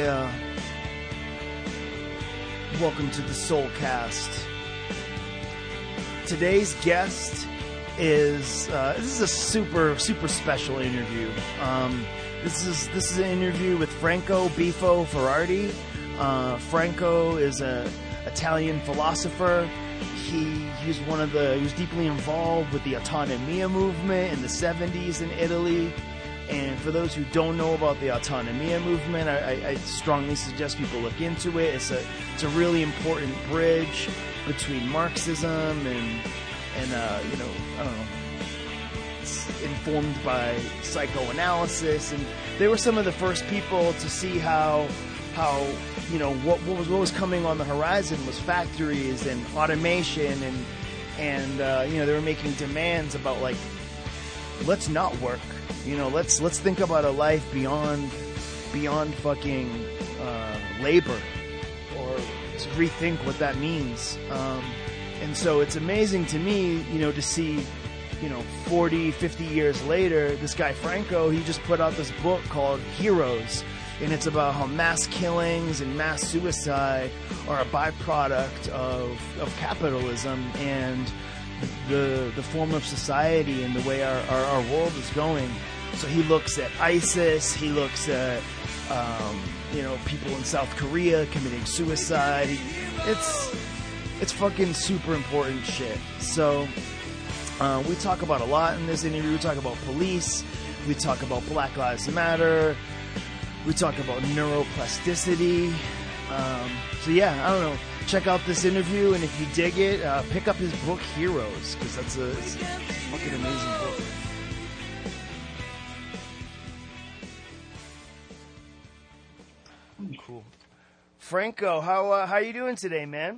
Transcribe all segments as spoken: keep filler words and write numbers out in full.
Yeah. Welcome to the Soulcast. Today's guest is uh, this is a super super special interview. Um, this is this is an interview with Franco Bifo Ferrardi. Uh, Franco is a Italian philosopher. He he was one of the he was deeply involved with the Autonomia movement in the seventies in Italy. And for those who don't know about the Autonomia movement, I, I, I strongly suggest people look into it. It's a it's a really important bridge between Marxism and and uh, you know I don't know. It's informed by psychoanalysis, and they were some of the first people to see how how you know what, what was what was coming on the horizon was factories and automation, and and uh, you know they were making demands about like let's not work. You know, let's let's think about a life beyond beyond fucking uh, labor, or to rethink what that means. Um, and so it's amazing to me, you know, to see, you know, forty, fifty years later, this guy Franco, he just put out this book called Heroes, and it's about how mass killings and mass suicide are a byproduct of of capitalism and the the form of society and the way our, our, our world is going. So he looks at ISIS, he looks at, um, you know, people in South Korea committing suicide. It's, it's fucking super important shit. So uh, we talk about a lot in this interview. We talk about police, we talk about Black Lives Matter, we talk about neuroplasticity. Um, so yeah, I don't know. Check out this interview, and if you dig it, uh, pick up his book Heroes, because that's a, it's a fucking amazing book. Cool. Franco, how uh, how you doing today, man?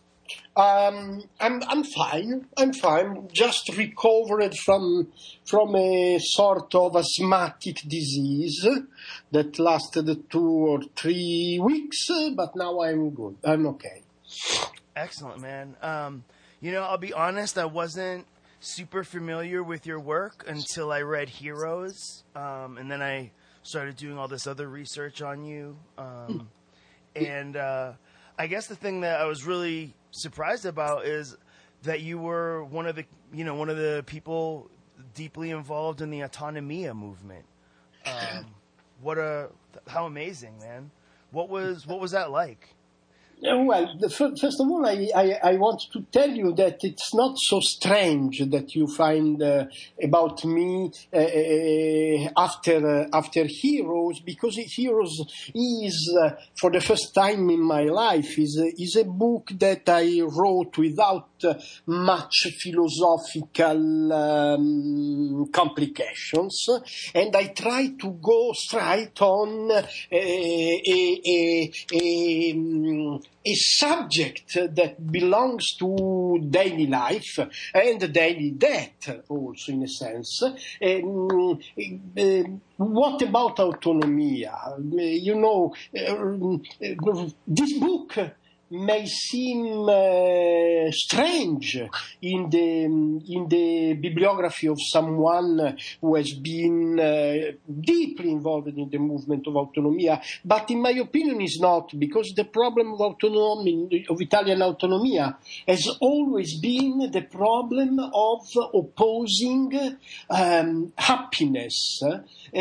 Um, I'm I'm fine. I'm fine. Just recovered from from a sort of asthmatic disease that lasted two or three weeks, but now I'm good. I'm okay. Excellent, man. Um, you know, I'll be honest. I wasn't super familiar with your work until I read Heroes, um, and then I started doing all this other research on you. Um, and uh, I guess the thing that I was really surprised about is that you were one of the, you know, one of the people deeply involved in the Autonomia movement. Um, what a, how amazing, man. What was, what was that like? Well, the, first of all, I, I, I want to tell you that it's not so strange that you find uh, about me uh, after uh, after Heroes, because Heroes is, uh, for the first time in my life, is a, is a book that I wrote without uh, much philosophical um, complications, and I try to go straight on uh, a, a, a, a a subject that belongs to daily life and daily death also, in a sense. Um, uh, what about autonomia? Uh, you know, uh, this book may seem uh, strange in the in the bibliography of someone who has been uh, deeply involved in the movement of autonomia, but in my opinion is not, because the problem of autonomy, of Italian autonomia, has always been the problem of opposing um, happiness uh,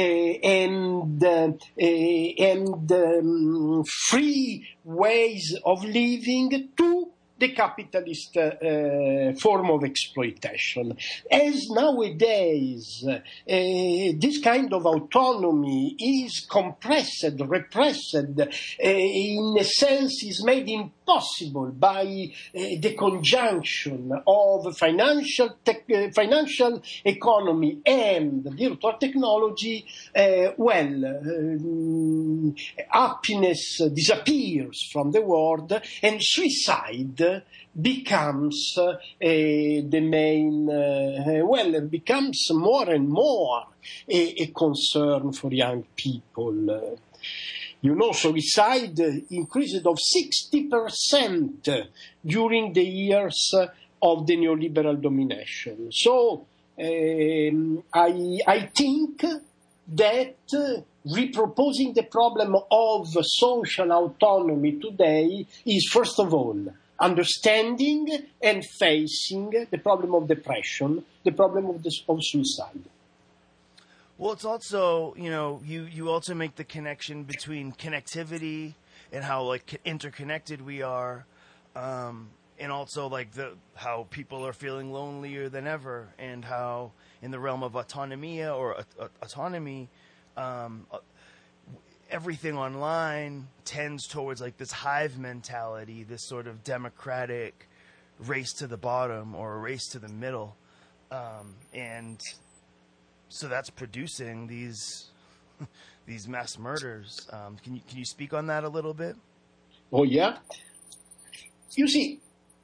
and uh, and um, free ways of living to the capitalist uh, form of exploitation. As nowadays uh, this kind of autonomy is compressed, repressed, uh, in a sense is made impossible by uh, the conjunction of financial tech, uh, financial economy and virtual technology, uh, well, uh, happiness disappears from the world and suicide becomes uh, the main, uh, well, becomes more and more a, a concern for young people. Uh, you know, suicide increased of sixty percent during the years of the neoliberal domination. So um, I, I think that uh, reproposing the problem of social autonomy today is, first of all, understanding and facing the problem of depression, the problem of, this, of suicide. Well, it's also, you know, you, you also make the connection between connectivity and how, like, interconnected we are, um, and also, like, the how people are feeling lonelier than ever, and how in the realm of autonomia or uh, autonomy, um, everything online tends towards, like, this hive mentality, this sort of democratic race to the bottom or a race to the middle, um, and so that's producing these these mass murders. Um, can you can you speak on that a little bit? Oh yeah. You see,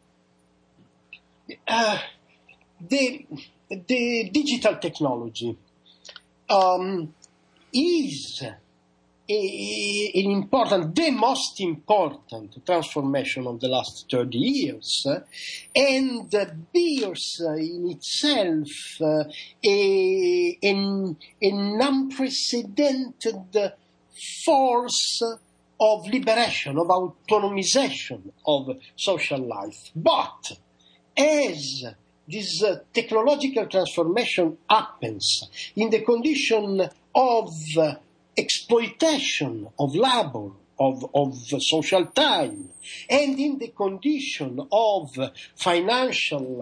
uh, the the digital technology um, is a, an important, the most important transformation of the last thirty years, uh, and uh, bears uh, in itself uh, a, an, an unprecedented force of liberation, of autonomization of social life. But as this uh, technological transformation happens in the condition of uh, exploitation of labor, of, of social time, and in the condition of financial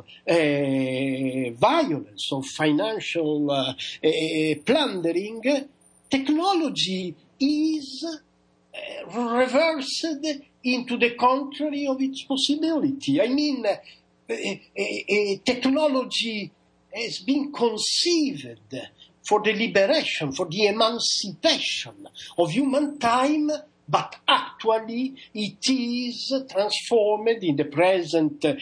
uh, violence, of financial uh, uh, plundering, technology is uh, reversed into the contrary of its possibility. I mean, uh, uh, uh, technology has been conceived for the liberation, for the emancipation of human time, but actually it is transformed in the present uh,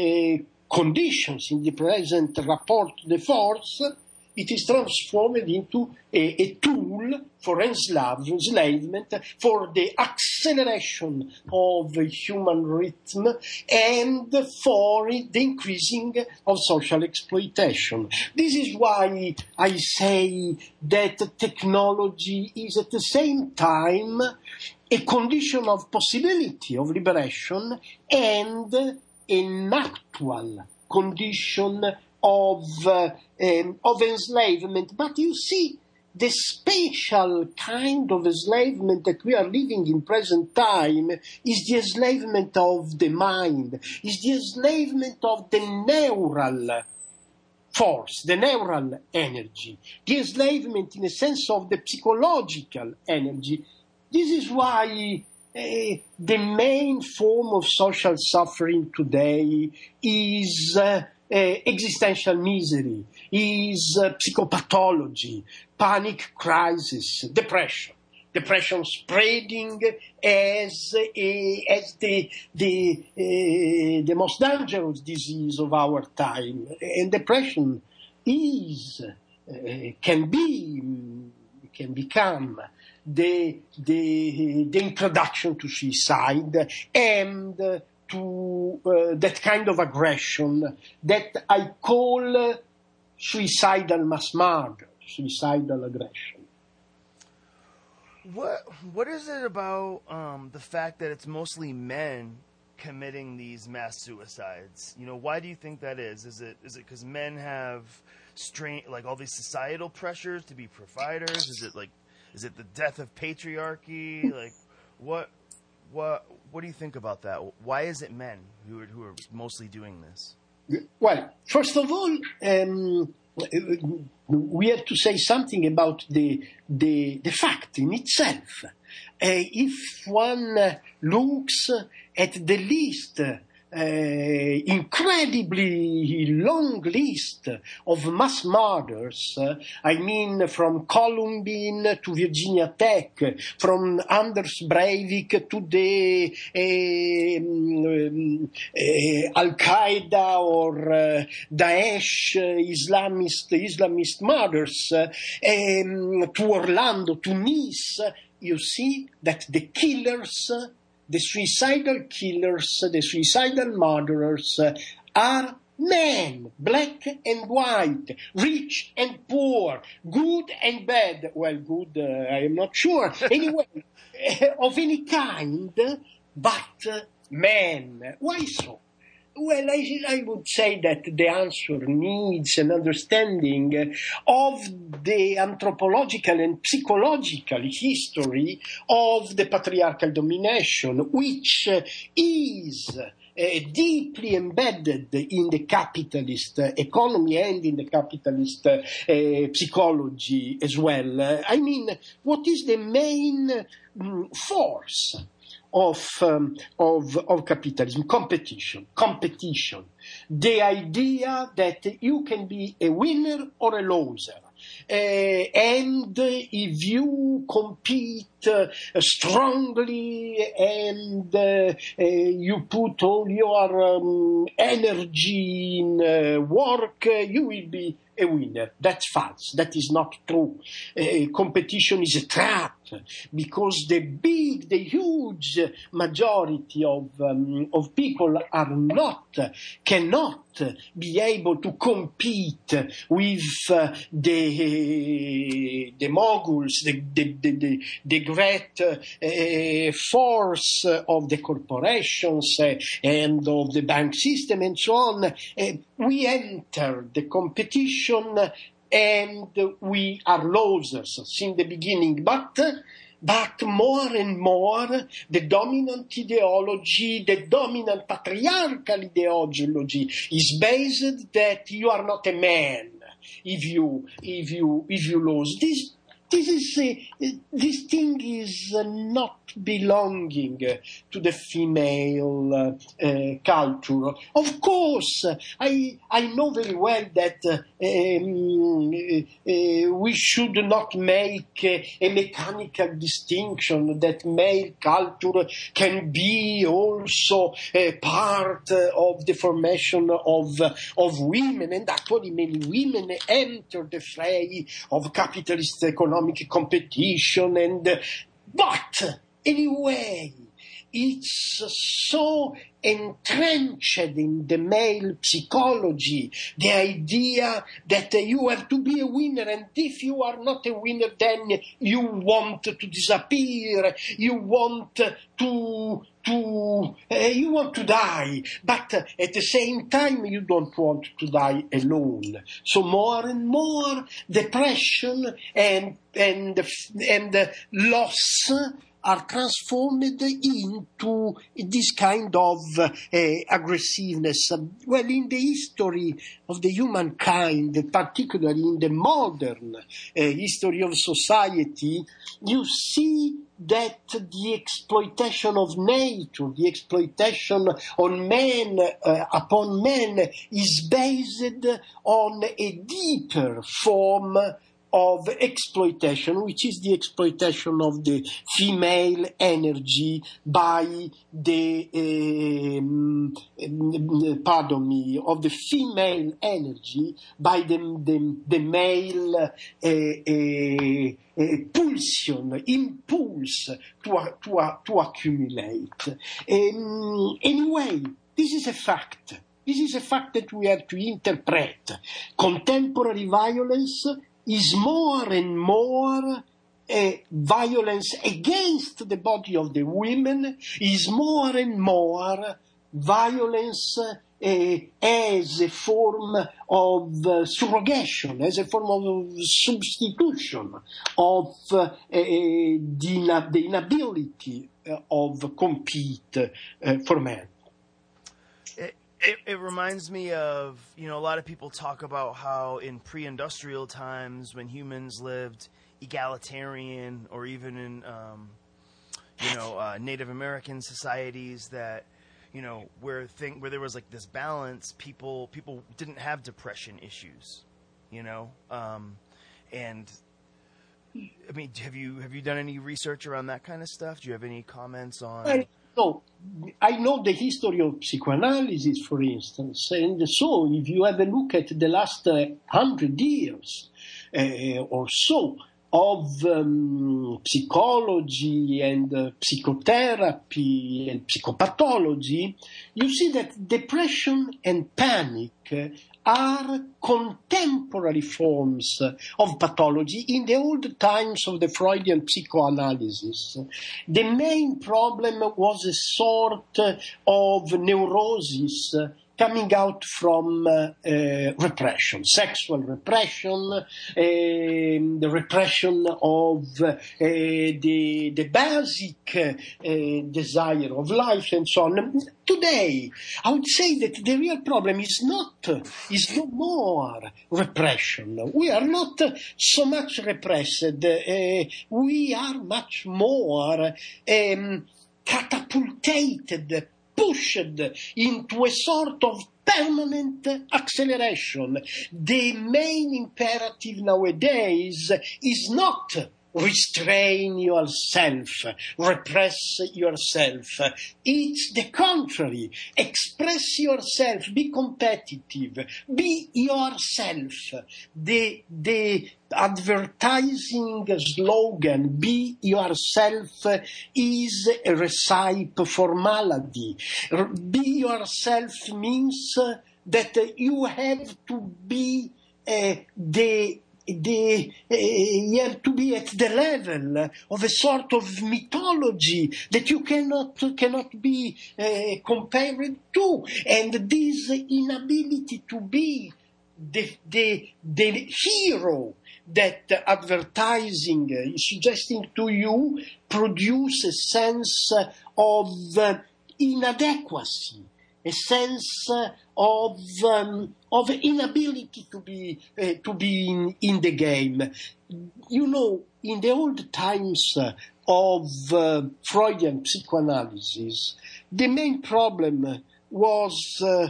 conditions, in the present rapport de force. It is transformed into a, a tool for enslave, enslavement, for the acceleration of human rhythm, and for the increasing of social exploitation. This is why I say that technology is at the same time a condition of possibility of liberation and an actual condition of uh, um, of enslavement. But you see, the special kind of enslavement that we are living in present time is the enslavement of the mind, is the enslavement of the neural force, the neural energy, the enslavement in a sense of the psychological energy. This is why uh, the main form of social suffering today is uh, Uh, existential misery, is uh, psychopathology, panic crisis, depression. Depression spreading as a, as the the uh, the most dangerous disease of our time. And depression is uh, can be can become the the the introduction to suicide and uh, to uh, that kind of aggression that I call uh, suicidal mass murder, suicidal aggression. What what is it about um, the fact that it's mostly men committing these mass suicides? You know, why do you think that is? Is it is it because men have strain, like all these societal pressures to be providers? Is it like is it the death of patriarchy? Like what? What What do you think about that? Why is it men who are, who are mostly doing this? Well, first of all, um, we have to say something about the the, the fact in itself. Uh, if one uh, looks at the list, uh, incredibly long list of mass murders, uh, I mean from Columbine to Virginia Tech, from Anders Breivik to the uh, uh, Al-Qaeda or uh, Daesh uh, Islamist, Islamist murders, uh, um, to Orlando, to Nice, you see that the killers, the suicidal killers, the suicidal murderers uh, are men, black and white, rich and poor, good and bad. Well, good, uh, I am not sure. Anyway, of any kind, but uh, men. Why so? Well, I, I would say that the answer needs an understanding of the anthropological and psychological history of the patriarchal domination, which is uh, deeply embedded in the capitalist uh, economy and in the capitalist uh, uh, psychology as well. Uh, I mean, what is the main um, force of, um, of, of capitalism? Competition, competition. The idea that you can be a winner or a loser. Uh, and if you compete uh, strongly and uh, uh, you put all your um, energy in uh, work, uh, you will be a winner. That's false. That is not true. Uh, competition is a trap because the big, the huge majority of um, of people are not, cannot be able to compete with uh, the the moguls, the the the, the great uh, force of the corporations uh, and of the bank system and so on. Uh, we enter the competition and we are losers since the beginning, but But more and more, the dominant ideology, the dominant patriarchal ideology is based that you are not a man if you if you if you lose. This this is uh, this thing is uh, not belonging uh, to the female uh, uh, culture. Of course, I I know very well that uh, um, uh, we should not make uh, a mechanical distinction, that male culture can be also a part uh, of the formation of uh, of women, and actually many women enter the fray of capitalist economic competition, and uh, but anyway, it's so entrenched in the male psychology, the idea that uh, you have to be a winner, and if you are not a winner, then you want to disappear, you want to to uh, you want to die, but uh, at the same time you don't want to die alone. So more and more depression and and and uh, loss are transformed into this kind of uh, aggressiveness. Well, in the history of the humankind, particularly in the modern uh, history of society, you see that the exploitation of nature, the exploitation on man, uh, upon man, is based on a deeper form of exploitation, which is the exploitation of the female energy by the, um, pardon me, of the female energy by the, the, the male uh, uh, uh, pulsion, impulse to, to, to accumulate. Um, anyway, this is a fact. This is a fact that we have to interpret. Contemporary violence is more and more uh, violence against the body of the women, is more and more violence uh, as a form of uh, surrogation, as a form of substitution of uh, the, the inability uh, of compete uh, for men. It, it reminds me of, you know, a lot of people talk about how in pre-industrial times when humans lived egalitarian, or even in, um, you know, uh, Native American societies, that, you know, where thing, where there was like this balance, people people didn't have depression issues, you know, um, and I mean, have you have you done any research around that kind of stuff? Do you have any comments on? Well, so I know the history of psychoanalysis, for instance, and so if you have a look at the last uh, hundred years uh, or so, of um, psychology and uh, psychotherapy and psychopathology, you see that depression and panic are contemporary forms of pathology in the old times of the Freudian psychoanalysis. The main problem was a sort of neurosis coming out from uh, uh, repression, sexual repression, uh, the repression of uh, the, the basic uh, desire of life and so on. Today, I would say that the real problem is not, is no more repression. We are not so much repressed. Uh, we are much more um, catapulted, pushed into a sort of permanent acceleration. The main imperative nowadays is not restrain yourself, repress yourself. It's the contrary. Express yourself, be competitive, be yourself. The, the advertising slogan, be yourself, is a recipe for malady. Be yourself means that you have to be uh, the The, uh, you have to be at the level of a sort of mythology that you cannot cannot be uh, compared to, and this inability to be the the the hero that advertising is suggesting to you produce a sense of uh, inadequacy, a sense of um, of inability to be uh, to be in, in the game. You know, in the old times uh, of uh, Freudian psychoanalysis, the main problem was uh, uh,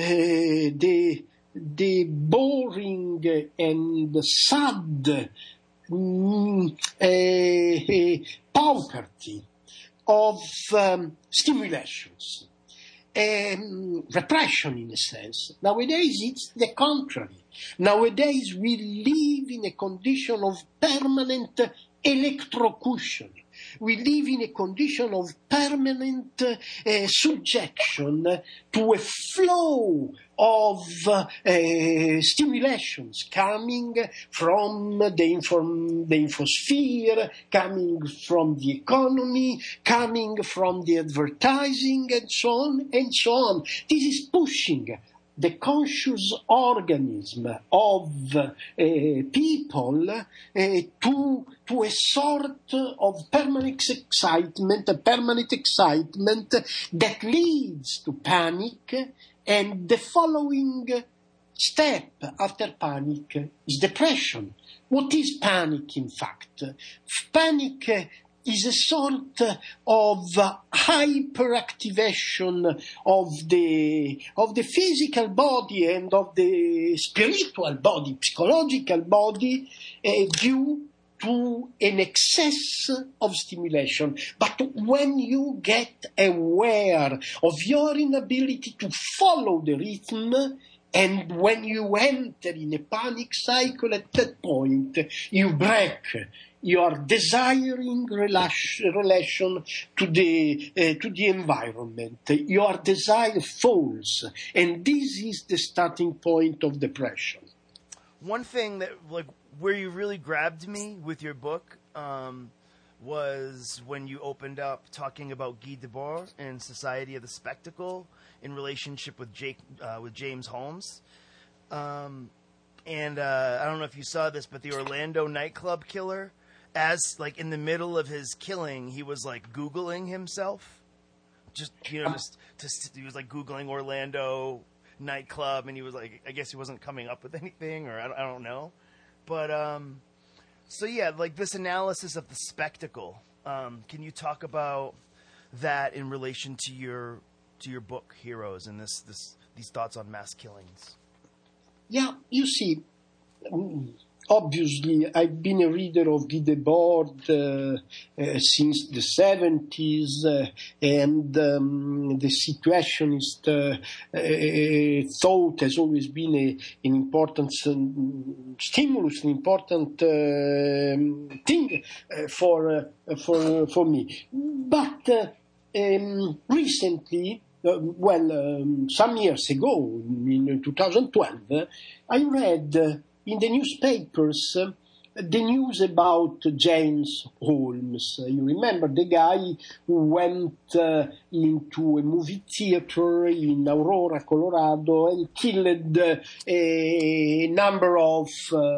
the the boring and sad mm, uh, pauperty of um, stimulations. Um, repression, in a sense. Nowadays, it's the contrary. Nowadays, we live in a condition of permanent electrocution. We live in a condition of permanent uh, subjection to a flow of uh, stimulations coming from the, inform- the infosphere, coming from the economy, coming from the advertising, and so on, and so on. This is pushing the conscious organism of uh, people uh, to, to a sort of permanent excitement, a permanent excitement that leads to panic, and the following step after panic is depression. What is panic, in fact? Panic is a sort of hyperactivation of the of the physical body and of the spiritual body, psychological body, uh, due to an excess of stimulation. But when you get aware of your inability to follow the rhythm, and when you enter in a panic cycle, at that point, you break your desiring relation to the uh, to the environment. Your desire falls, and this is the starting point of depression. One thing that, like, where you really grabbed me with your book um, was when you opened up talking about Guy Debord and Society of the Spectacle in relationship with Jake uh, with James Holmes. Um, and uh, I don't know if you saw this, but the Orlando nightclub killer, as like in the middle of his killing, he was like Googling himself. Just, you know, just, just he was like Googling Orlando nightclub, and he was like, I guess he wasn't coming up with anything, or I don't, I don't know. But, um, so yeah, like this analysis of the spectacle, um, can you talk about that in relation to your, to your book, Heroes, and this, this, these thoughts on mass killings? Yeah, you see, obviously, I've been a reader of Guy Debord uh, uh, since the seventies, uh, and um, the situationist uh, uh, thought has always been a, an important um, stimulus, an important uh, thing uh, for uh, for for me. But uh, um, recently, uh, well, um, some years ago, in twenty twelve, uh, I read uh, in the newspapers uh, the news about James Holmes. Uh, you remember the guy who went uh, into a movie theater in Aurora, Colorado, and killed uh, a number of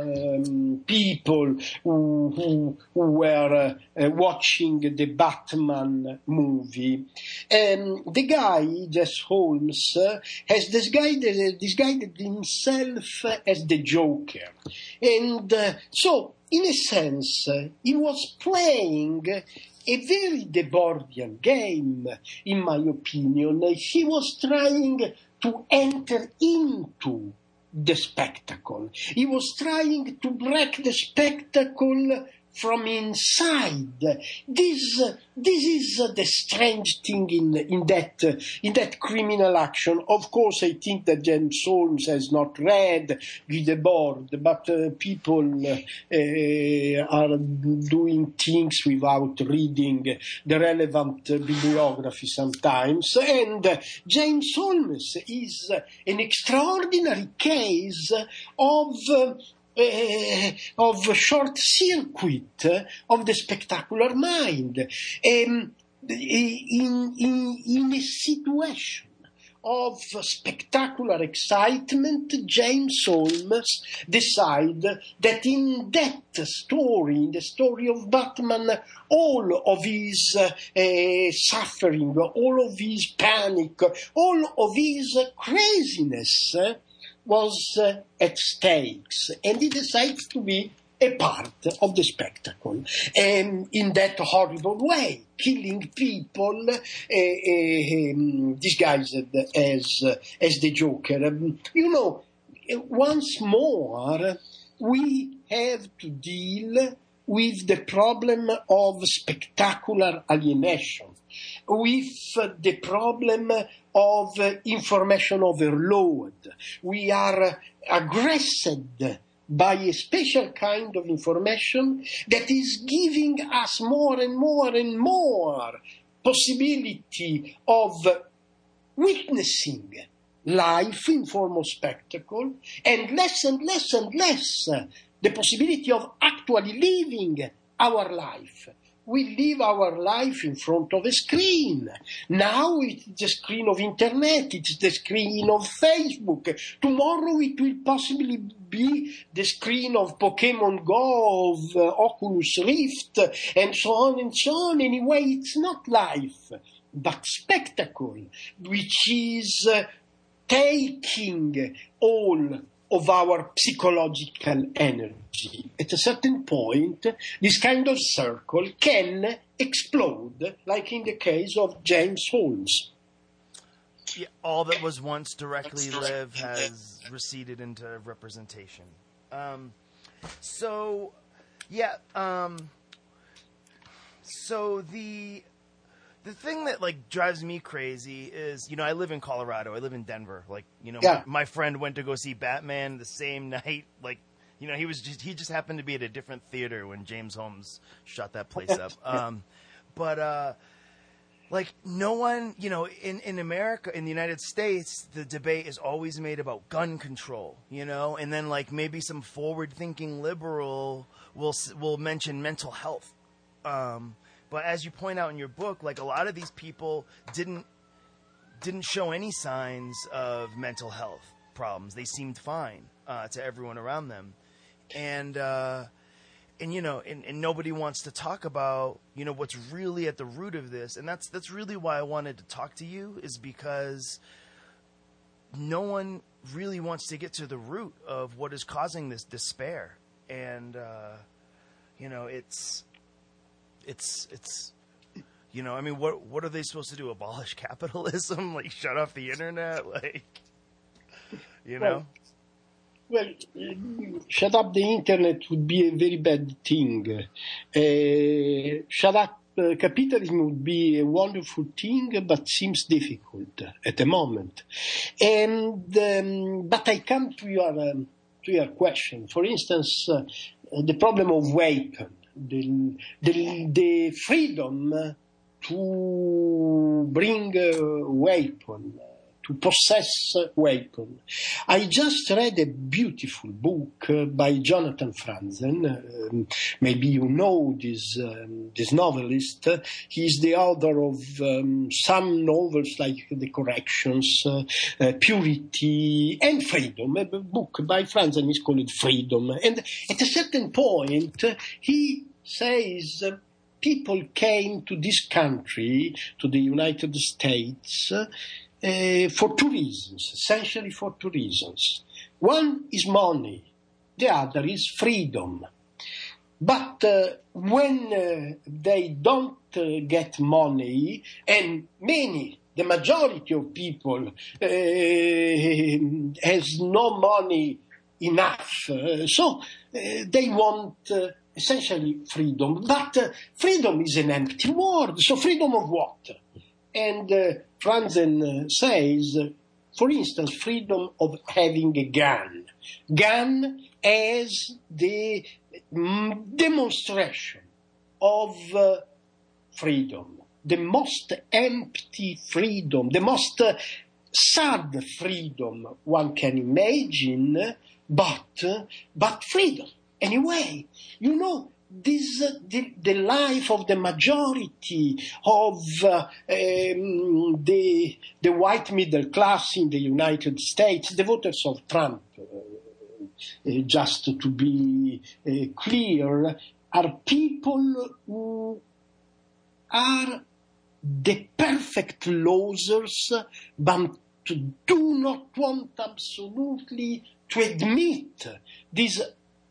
um, people who, who, who were uh, uh, watching the Batman movie. Um, the guy, James Holmes, uh, has disguised, uh, disguised himself as the Joker. And uh, so, in a sense, uh, he was playing a very Debordian game, in my opinion. He was trying to enter into the spectacle. He was trying to break the spectacle from inside. This, uh, this is uh, the strange thing in, in that, uh, in that criminal action. Of course, I think that James Holmes has not read Guy Debord, but uh, people uh, uh, are doing things without reading the relevant uh, bibliography sometimes. And uh, James Holmes is uh, an extraordinary case of uh, Uh, of short circuit uh, of the spectacular mind. Um, in, in, in a situation of spectacular excitement, James Holmes decided that in that story, in the story of Batman, all of his uh, uh, suffering, all of his panic, all of his craziness uh, was uh, at stakes, and he decides to be a part of the spectacle, and in that horrible way, killing people uh, uh, um, disguised as uh, as the Joker. Um, you know, once more, we have to deal with the problem of spectacular alienation, with the problem of uh, information overload. We are aggressed by a special kind of information that is giving us more and more and more possibility of witnessing life in form of spectacle, and less and less and less the possibility of actually living our life. We live our life in front of a screen. Now it's the screen of internet, it's the screen of Facebook. Tomorrow it will possibly be the screen of Pokemon Go, of uh, Oculus Rift, and so on and so on. Anyway, it's not life, but spectacle, which is uh, taking all of our psychological energy. At a certain point, this kind of circle can explode, like in the case of James Holmes. Yeah, all that was once directly lived has receded into representation. Um, so, yeah, um, so the... The thing that, like, drives me crazy is, you know, I live in Colorado. I live in Denver. Like, you know, yeah. my, my friend went to go see Batman the same night. Like, you know, he was just, he just happened to be at a different theater when James Holmes shut that place up. Um, but, uh, like, no one, you know, in, in America, in the United States, the debate is always made about gun control, you know, and then, like, maybe some forward-thinking liberal will will mention mental health. Um But as you point out in your book, like, a lot of these people didn't didn't show any signs of mental health problems. They seemed fine uh, to everyone around them, and uh, and you know, and, and nobody wants to talk about, you know, what's really at the root of this. And that's that's really why I wanted to talk to you, is because no one really wants to get to the root of what is causing this despair. And uh, you know, it's. It's, it's, you know, I mean, what what are they supposed to do? Abolish capitalism? Like, shut off the internet? Like, you know? Well, shut up the internet would be a very bad thing. Uh, shut up uh, capitalism would be a wonderful thing, but seems difficult at the moment. And um, but I come to your um, to your question. For instance, uh, the problem of weapon, the the, the freedom to bring a weapon, to possess a weapon. I just read a beautiful book uh, by Jonathan Franzen. Um, maybe you know this um, this novelist. Uh, he's the author of um, some novels like The Corrections, uh, uh, Purity, and Freedom. A book by Franzen is called Freedom. And at a certain point, uh, he says uh, people came to this country, to the United States, uh, Uh, for two reasons, essentially for two reasons. One is money, the other is freedom. But uh, when uh, they don't uh, get money, and many, the majority of people uh, has no money enough, uh, so uh, they want uh, essentially freedom. But uh, freedom is an empty word, so freedom of what? And uh, Franzen uh, says, uh, for instance, freedom of having a gun. Gun as the mm, demonstration of uh, freedom, the most empty freedom, the most uh, sad freedom one can imagine, but, uh, but freedom. Anyway, you know, This uh, the, the life of the majority of uh, um, the the white middle class in the United States, the voters of Trump, uh, uh, just to be uh, clear, are people who are the perfect losers, but do not want absolutely to admit this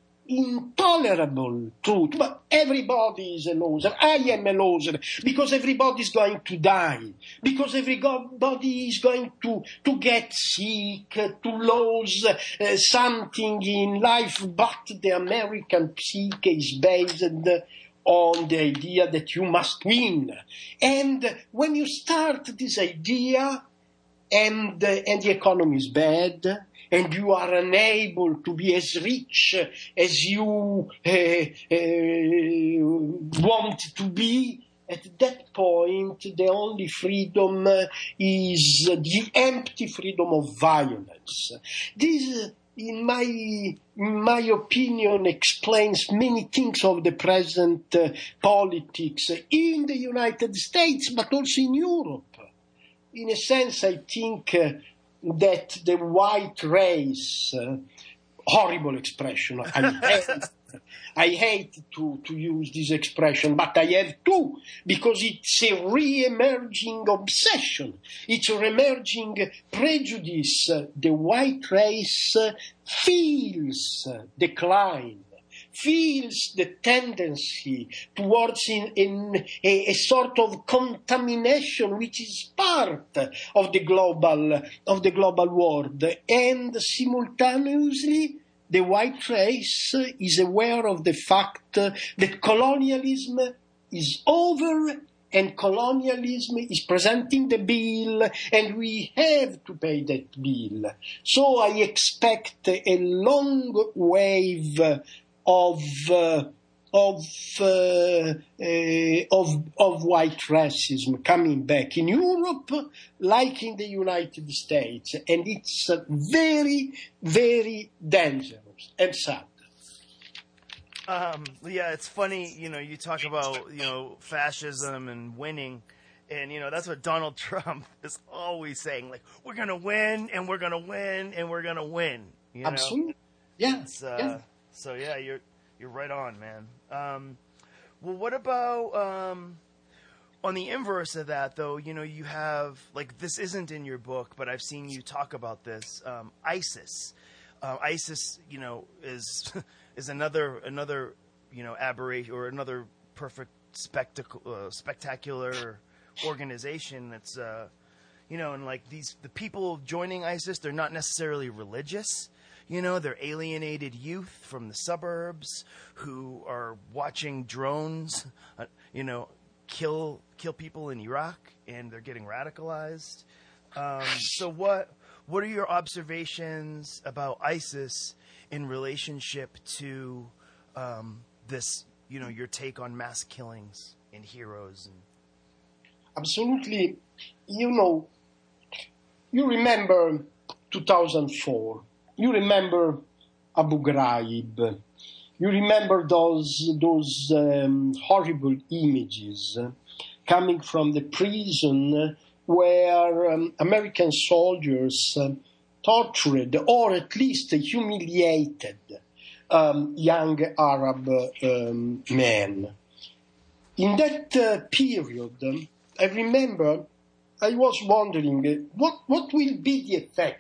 intolerable truth. But everybody is a loser. I am a loser because everybody is going to die, because everybody is going to, to get sick, to lose uh, something in life. But the American psyche is based on the idea that you must win. And when you start this idea and, uh, and the economy is bad, and you are unable to be as rich as you uh, uh, want to be, at that point, the only freedom uh, is the empty freedom of violence. This, in my, in my opinion, explains many things of the present uh, politics in the United States, but also in Europe. In a sense, I think uh, that the white race, uh, horrible expression, I hate, I hate to, to use this expression, but I have to, because it's a re-emerging obsession, it's a re-emerging prejudice. The white race feels decline, feels the tendency towards in, in a, a sort of contamination which is part of the global of the global world, and simultaneously the white race is aware of the fact that colonialism is over and colonialism is presenting the bill, and we have to pay that bill. So I expect a long wave of uh, of, uh, uh, of of white racism coming back in Europe, like in the United States, and it's uh, very, very dangerous and sad. Um, yeah, it's funny. You know, you talk about you know fascism and winning. And, you know, that's what Donald Trump is always saying. Like, we're going to win, and we're going to win, and we're going to win. You know? Absolutely. Yeah. Uh, yeah. So, yeah, you're you're right on, man. Um, well, what about um, on the inverse of that, though? You know, you have, like, this isn't in your book, but I've seen you talk about this. Um, ISIS. Uh, ISIS, you know, is is another, another you know, aberration or another perfect spectacle, uh, spectacular organization that's, uh, you know, and like these, the people joining ISIS, they're not necessarily religious. You know, they're alienated youth from the suburbs who are watching drones, uh, you know, kill kill people in Iraq, and they're getting radicalized. Um, so what what are your observations about ISIS in relationship to um, this, you know, your take on mass killings and heroes? And... Absolutely. You know, you remember two thousand four. You remember Abu Ghraib. You remember those those um, horrible images coming from the prison where um, American soldiers uh, tortured or at least humiliated um, young Arab um, men. In that uh, period, um, I remember I was wondering uh, what, what will be the effect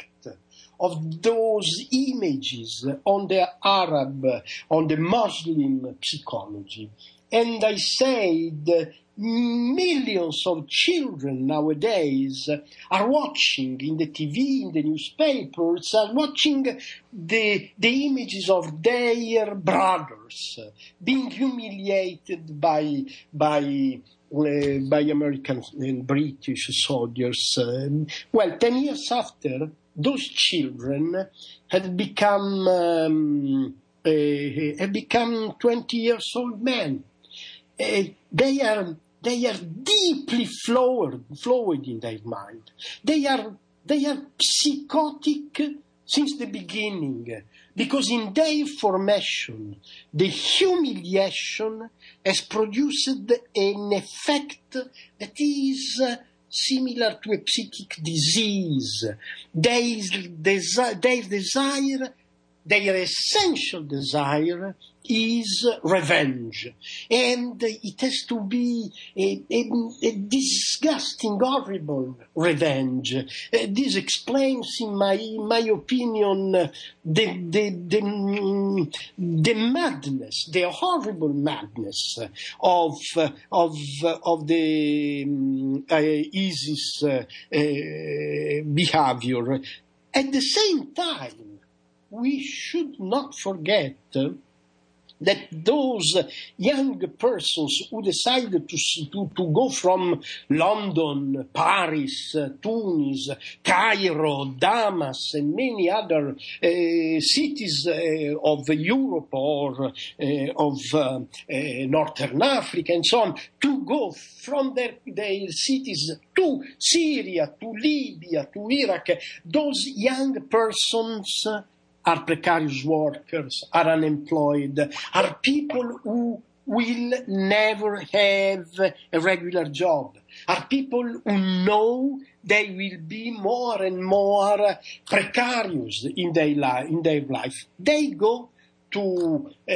of those images on the Arab, on the Muslim psychology. And I said, millions of children nowadays are watching in the T V, in the newspapers, are watching the, the images of their brothers being humiliated by, by, uh, by American and British soldiers. Um, well, ten years after, those children had become, um, uh, had become twenty years old men. Uh, they are they are deeply flawed, flawed in their mind. They are they are psychotic since the beginning, because in their formation, the humiliation has produced an effect that is uh, similar to a psychic disease. Their, desi- their desire, their essential desire is revenge. And it has to be a, a, a disgusting, horrible revenge. Uh, this explains, in my, in my opinion, uh, the, the, the, mm, the madness, the horrible madness of, uh, of, uh, of the um, uh, ISIS uh, uh, behavior. At the same time, we should not forget uh, that those young persons who decided to, to, to go from London, Paris, uh, Tunis, Cairo, Damas, and many other uh, cities uh, of Europe or uh, of uh, uh, Northern Africa and so on, to go from their, their cities to Syria, to Libya, to Iraq, those young persons uh, are precarious workers, are unemployed, are people who will never have a regular job, are people who know they will be more and more precarious in their life. In their life. They go to uh,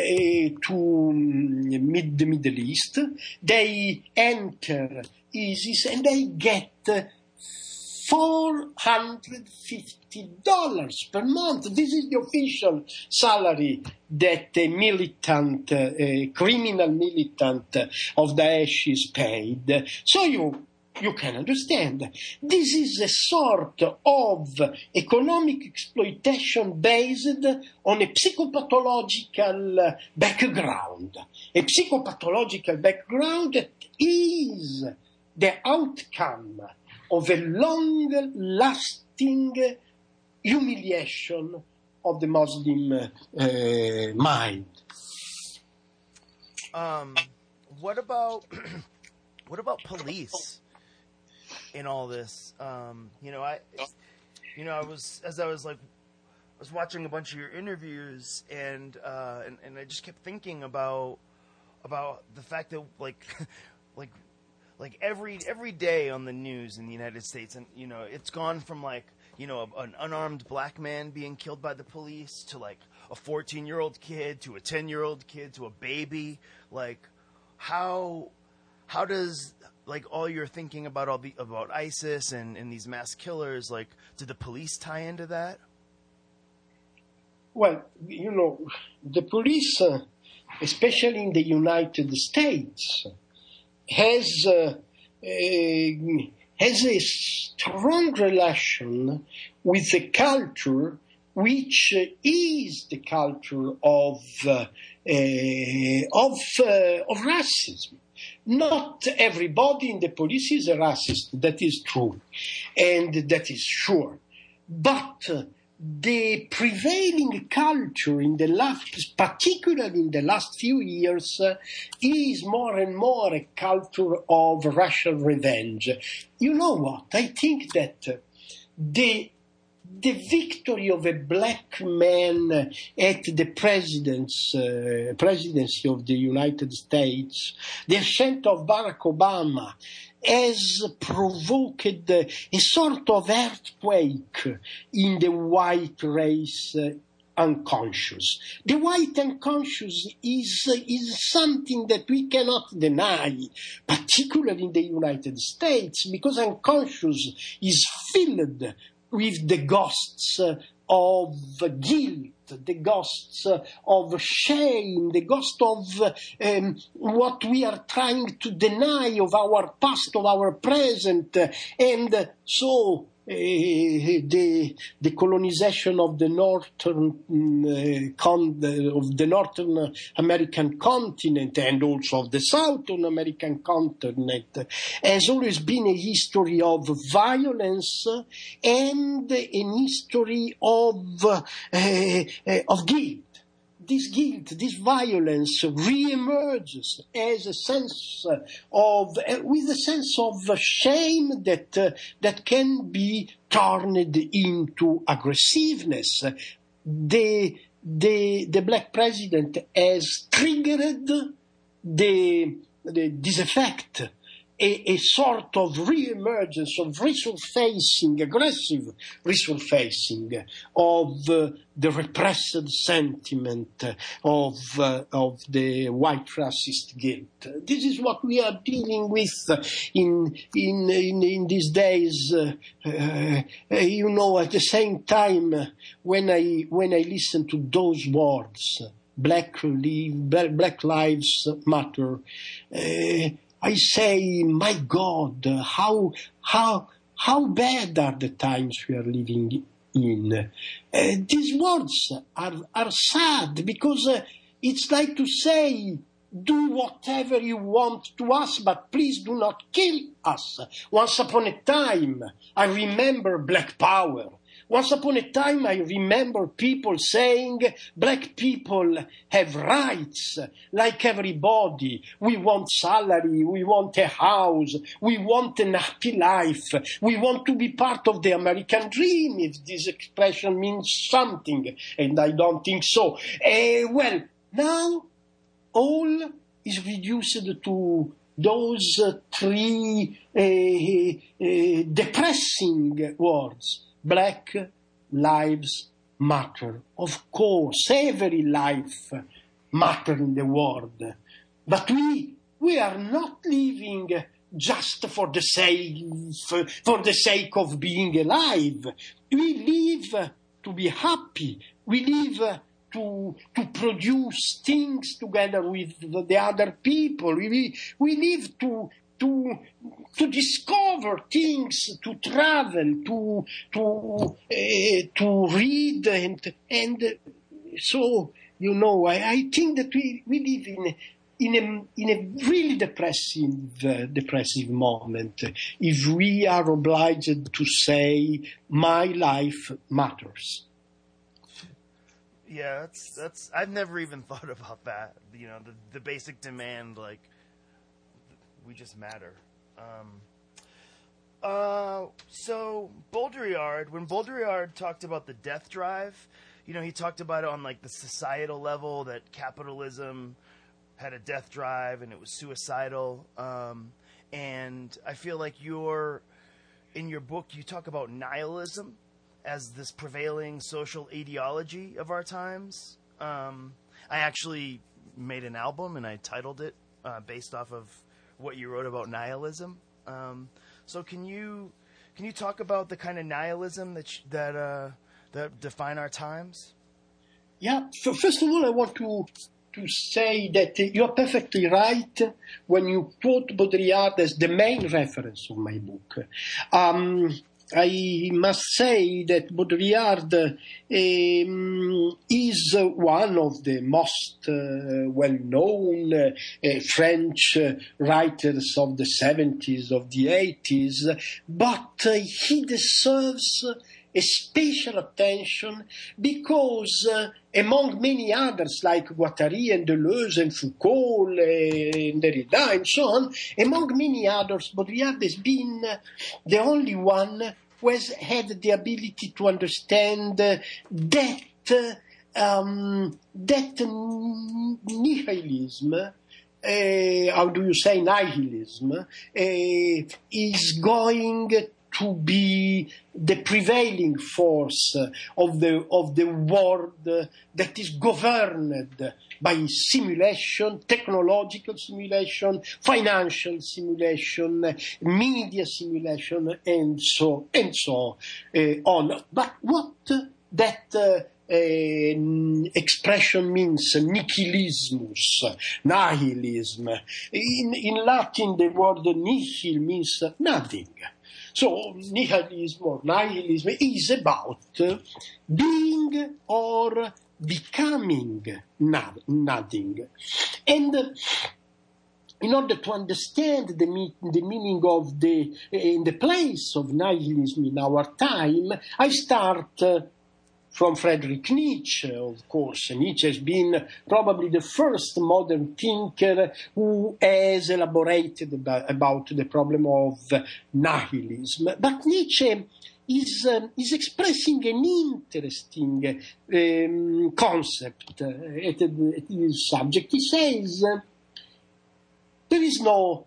to mid, the Middle East, they enter ISIS, and they get four hundred fifty dollars per month. This is the official salary that a militant, uh, a criminal militant of Daesh is paid. So you, you can understand. This is a sort of economic exploitation based on a psychopathological background. A psychopathological background that is the outcome of a long-lasting humiliation of the Muslim uh, mind. Um, what about what about police in all this? Um, you know, I, you know, I was as I was like, I was watching a bunch of your interviews, and uh, and, and I just kept thinking about about the fact that like, like. Like every every day on the news in the United States, and you know, it's gone from like, you know, an unarmed black man being killed by the police to like a fourteen-year-old kid to a ten-year-old kid to a baby. Like, how how does like all your thinking about all the about ISIS and, and these mass killers, like, did the police tie into that? Well, you know, the police, uh, especially in the United States, has uh, a, has a strong relation with the culture which is the culture of uh, uh, of uh, of racism. Not everybody in the police is a racist. That is true, and that is sure. But uh, the prevailing culture in the last, particularly in the last few years, uh, is more and more a culture of racial revenge. You know what? I think that uh, the the victory of a black man at the president's, uh, presidency of the United States, the ascent of Barack Obama, has provoked a sort of earthquake in the white race uh, unconscious. The white unconscious is, uh, is something that we cannot deny, particularly in the United States, because unconscious is filled with the ghosts uh, of guilt, the ghosts uh, of shame, the ghost of uh, um, what we are trying to deny of our past, of our present. Uh, and uh, so uh, the, the colonization of the northern uh, con- of the northern American continent and also of the southern American continent has always been a history of violence and an history of uh, uh, of guilt. This guilt, this violence re-emerges as a sense of, uh, with a sense of shame that uh, that can be turned into aggressiveness. The the the black president has triggered the, the this effect. A, a sort of re-emergence, of resurfacing, aggressive resurfacing of uh, the repressed sentiment of uh, of the white racist guilt. This is what we are dealing with in in in, in these days. Uh, uh, you know, at the same time, when I when I listen to those words, Black Black Lives Matter. Uh, I say, my God, how how how bad are the times we are living in? Uh, these words are are sad because uh, it's like to say, do whatever you want to us, but please do not kill us. Once upon a time, I remember Black Power. Once upon a time, I remember people saying, black people have rights like everybody. We want salary, we want a house, we want a happy life, we want to be part of the American dream, if this expression means something, and I don't think so. Uh, well, now all is reduced to those uh, three uh, uh, depressing words. Black lives matter. Of course, every life matters in the world. But we we are not living just for the sake for, for the sake of being alive. We live to be happy. We live to to produce things together with the other people. We we live to to to discover things, to travel, to to uh, to read, and and so you know, I, I think that we, we live in in a in a really depressive uh, depressive moment if we are obliged to say my life matters. Yeah, that's that's I've never even thought about that. You know, the the basic demand, like, we just matter. Um, uh, so Baudrillard, when Baudrillard talked about the death drive, you know, he talked about it on like the societal level, that capitalism had a death drive and it was suicidal. Um, and I feel like you're, in your book, you talk about nihilism as this prevailing social ideology of our times. Um, I actually made an album and I titled it uh, based off of what you wrote about nihilism. Um, so can you can you talk about the kind of nihilism that sh- that uh, that define our times? Yeah. First of all, I want to to say that you are perfectly right when you quote Baudrillard as the main reference of my book. Um, I must say that Baudrillard um, is uh, one of the most uh, well-known uh, uh, French uh, writers of the seventies, of the eighties, but uh, he deserves a special attention because uh, among many others like Guattari and Deleuze and Foucault uh, and Derrida and so on, among many others, Baudrillard has been uh, the only one who has had the ability to understand uh, that uh, um, that nihilism, uh, how do you say nihilism, uh, is going to be the prevailing force of the of the world that is governed by simulation, technological simulation, financial simulation, media simulation, and so and so uh, on. But what that uh, Uh, expression means nihilismus, nihilism. In, in Latin, the word nihil means nothing. So nihilism or nihilism is about being or becoming nothing. And in order to understand the, me- the meaning of the, in the place of nihilism in our time, I start uh, from Friedrich Nietzsche, of course. Nietzsche has been probably the first modern thinker who has elaborated about, about the problem of nihilism. But Nietzsche is, uh, is expressing an interesting um, concept at, at his subject. He says, uh, there is no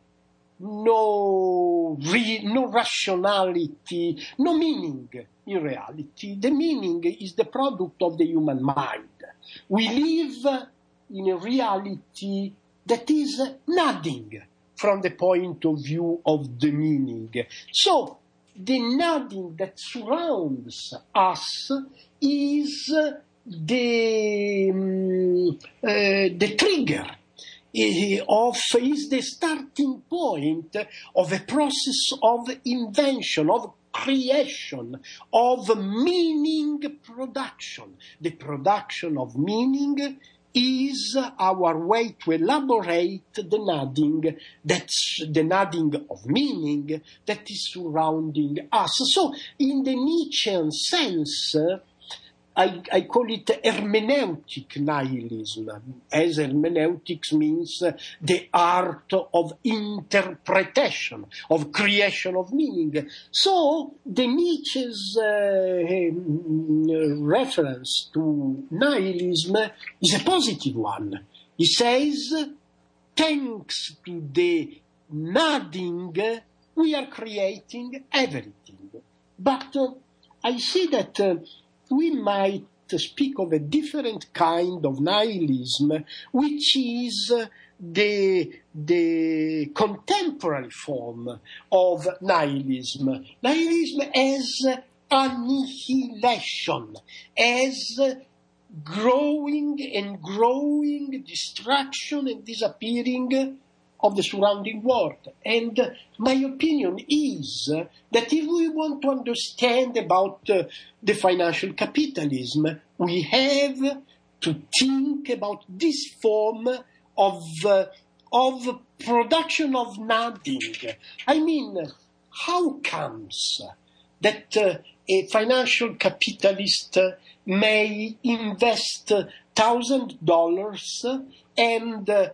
no re, no rationality, no meaning in reality. The meaning is the product of the human mind. We live in a reality that is nothing from the point of view of the meaning. So the nothing that surrounds us is the, um, uh, the trigger of is the starting point of a process of invention, of creation, of meaning production. The production of meaning is our way to elaborate the nothing, that's the nothing of meaning that is surrounding us. So in the Nietzschean sense, I, I call it hermeneutic nihilism, as hermeneutics means the art of interpretation, of creation of meaning. So the Nietzsche's uh, reference to nihilism is a positive one. He says, thanks to the nothing, we are creating everything. But uh, I see that uh, we might speak of a different kind of nihilism, which is the, the contemporary form of nihilism. Nihilism as annihilation, as growing and growing destruction and disappearing of the surrounding world. And uh, my opinion is uh, that if we want to understand about uh, the financial capitalism, we have to think about this form of uh, of production of nothing. I mean, how comes that uh, a financial capitalist uh, may invest one thousand dollars and uh,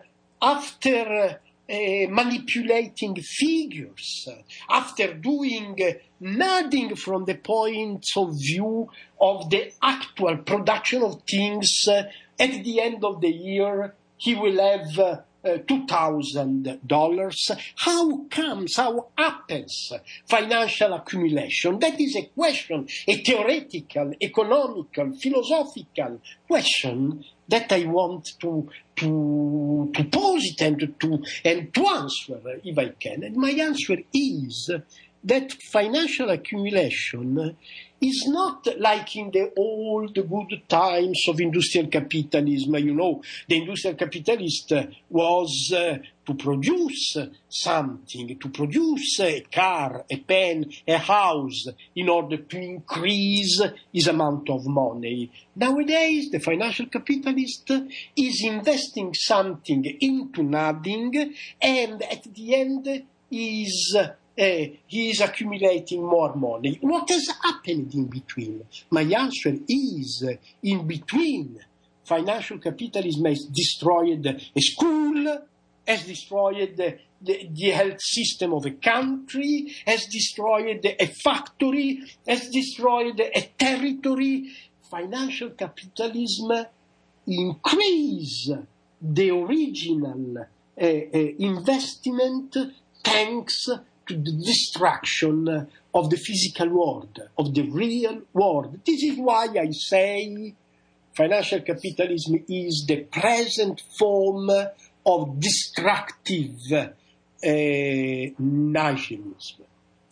after Uh, manipulating figures, uh, after doing uh, nothing from the point of view of the actual production of things, uh, at the end of the year, he will have uh, uh, two thousand dollars. How comes, how happens financial accumulation? That is a question, a theoretical, economical, philosophical question that I want to to to pose it and to and to answer if I can. And my answer is that financial accumulation is not like in the old good times of industrial capitalism. You know, the industrial capitalist was uh, to produce something, to produce a car, a pen, a house, in order to increase his amount of money. Nowadays, the financial capitalist is investing something into nothing, and at the end is Uh, he is accumulating more money. What has happened in between? My answer is, uh, in between, financial capitalism has destroyed a school, has destroyed the, the, the health system of a country, has destroyed a factory, has destroyed a territory. Financial capitalism increase the original uh, uh, investment thanks to the destruction of the physical world, of the real world. This is why I say financial capitalism is the present form of destructive uh, nationalism.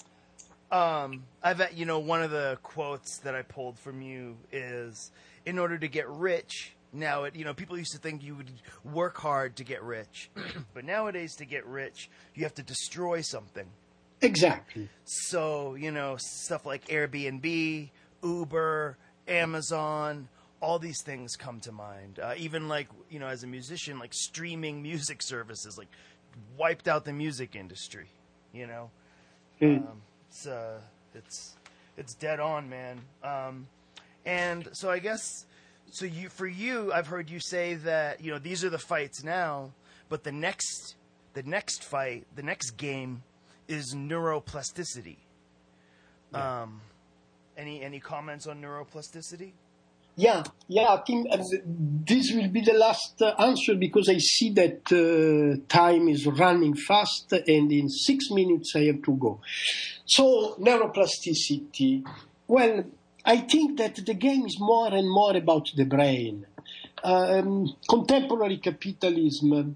Um, I've, you know, one of the quotes that I pulled from you is, in order to get rich, now, it, you know, people used to think you would work hard to get rich, but nowadays to get rich, you have to destroy something. Exactly. So, you know, stuff like Airbnb, Uber, Amazon, all these things come to mind. Uh, even like, you know, as a musician, like streaming music services, like wiped out the music industry, you know. Mm. Um, it's, uh, it's, it's dead on, man. Um, and so I guess, so you, for you, I've heard you say that, you know, these are the fights now, but the next, the next fight, the next game is neuroplasticity. Yeah. Um, any any comments on neuroplasticity? Yeah, yeah. I think this will be the last answer because I see that uh, time is running fast, and in six minutes I have to go. So neuroplasticity. Well, I think that the game is more and more about the brain. Um, contemporary capitalism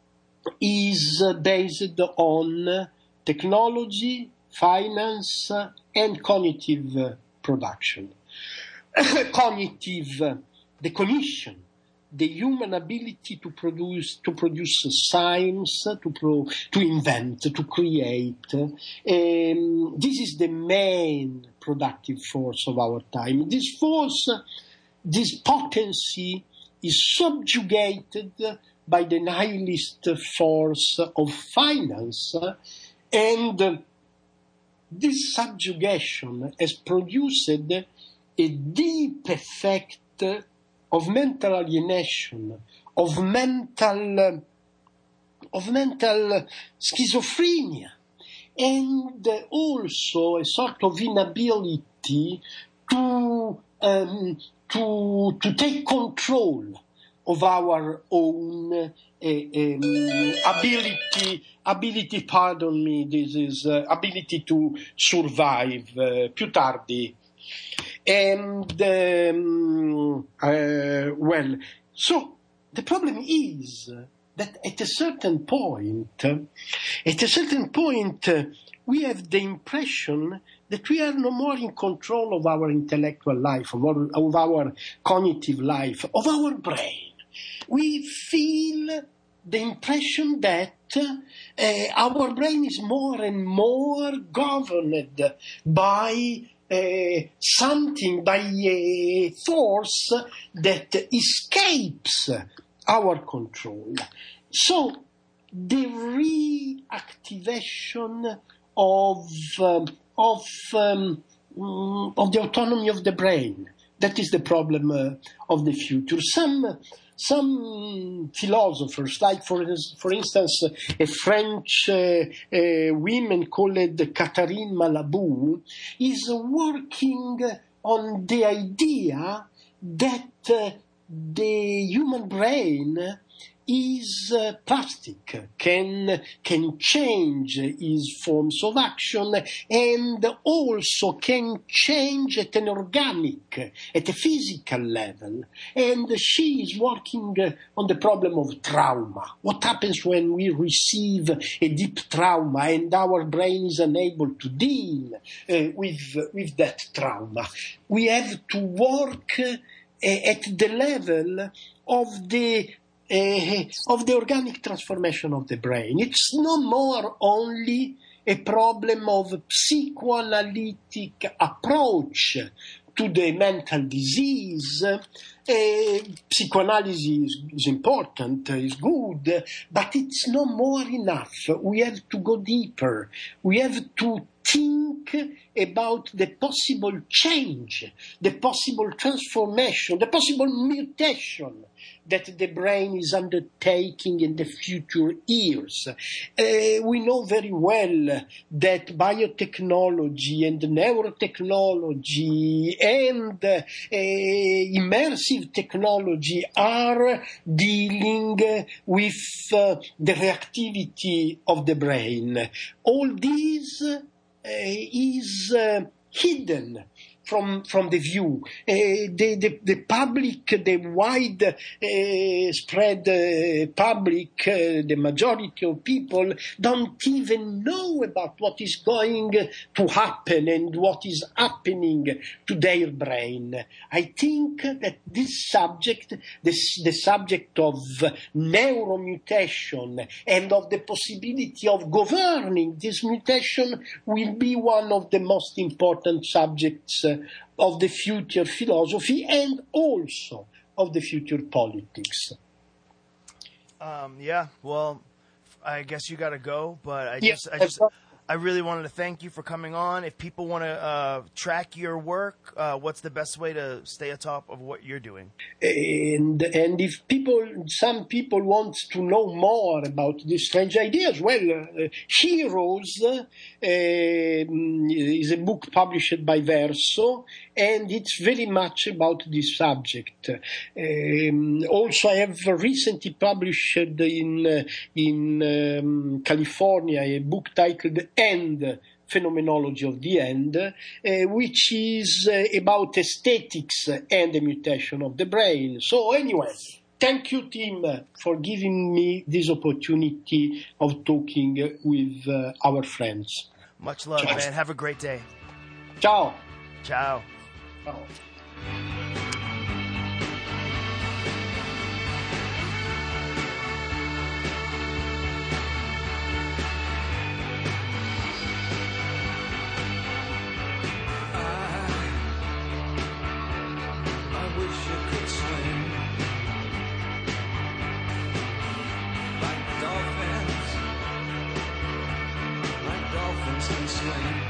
is based on technology, finance, uh, and cognitive uh, production. Cognitive, uh, the cognition, the human ability to produce, to produce science, to pro, to invent, to create. Um, this is the main productive force of our time. This force, this potency is subjugated by the nihilist force of finance. And uh, this subjugation has produced a deep effect of mental alienation, of mental, uh, of mental schizophrenia, and uh, also a sort of inability to um, to to take control of our own uh, um, ability, ability, pardon me, this is uh, ability to survive, uh, più tardi. And, um, uh, well, so the problem is that at a certain point, uh, at a certain point, uh, we have the impression that we are no more in control of our intellectual life, of our, of our cognitive life, of our brain. We feel the impression that uh, our brain is more and more governed by uh, something, by a force that escapes our control. So the reactivation of um, of um, of the autonomy of the brain, that is the problem uh, of the future. Some Some philosophers, like for, for instance, a French uh, uh, woman called Catherine Malabou, is working on the idea that uh, the human brain is uh, plastic, can, can change its forms of action, and also can change at an organic, at a physical level. And she is working uh, on the problem of trauma. What happens when we receive a deep trauma and our brain is unable to deal uh, with, with that trauma? We have to work uh, at the level of the uh, of the organic transformation of the brain. It's no more only a problem of psychoanalytic approach to the mental disease. Uh, psychoanalysis is, is important, uh, is good, but it's no more enough. We have to go deeper. We have to think about the possible change, the possible transformation, the possible mutation that the brain is undertaking in the future years. Uh, we know very well that biotechnology and neurotechnology and uh, immersive technology are dealing with uh, the reactivity of the brain. All this uh, is uh, hidden from from the view. Uh, the, the the public, the wide uh, spread uh, public, uh, the majority of people don't even know about what is going to happen and what is happening to their brain. I think that this subject, this, the subject of neuromutation and of the possibility of governing this mutation will be one of the most important subjects uh, of the future philosophy and also of the future politics. Um, yeah, well, I guess you got to go, but I Yes, just, I just, I really wanted to thank you for coming on. If people want to uh, track your work, uh, what's the best way to stay atop of what you're doing? And and if people, some people want to know more about these strange ideas, well, uh, Heroes uh, is a book published by Verso, and it's very much about this subject. Um, also, I have recently published in uh, in um, California a book titled End, Phenomenology of the End, uh, which is uh, about aesthetics and the mutation of the brain. So anyway, thank you, Tim, for giving me this opportunity of talking with uh, our friends. Much love, Ciao. man. Have a great day. Ciao. Ciao. Ciao. Can swim.